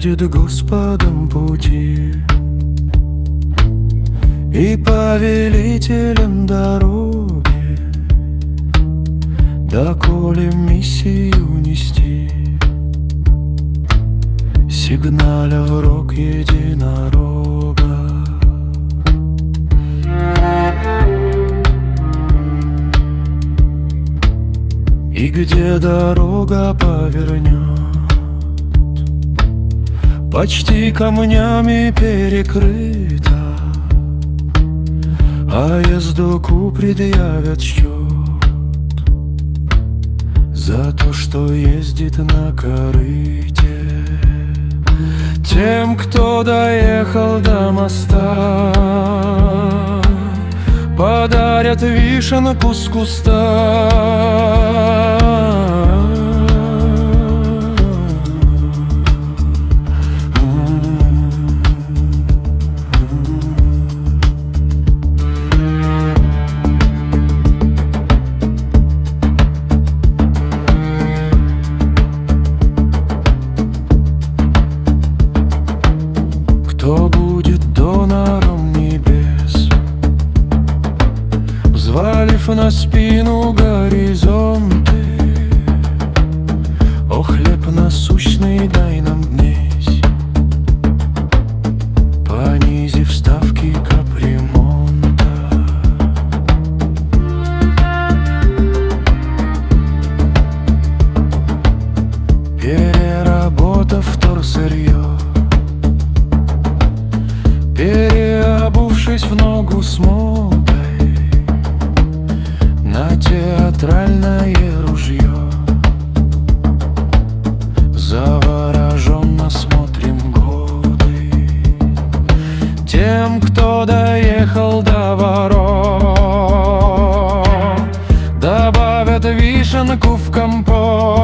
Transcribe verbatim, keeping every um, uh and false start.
будет Господом пути и повелителем дороги, доколе миссию нести, сигналя в рог единорога. И где дорога повернет, почти камнями перекрыта, а ездоку предъявят счет за то, что ездит на корыте. Тем, кто доехал до моста, подарят вишенку с куста. Кто будет донором небес, взвалив на спину горизонты? О, хлеб насущный, дай нам днесь, понизив ставки капремонта. Переработав вторсырье, переобувшись в ногу с модой на театральное ружье, завороженно смотрим годы. Тем, кто доехал до ворот, добавят вишенку в компот.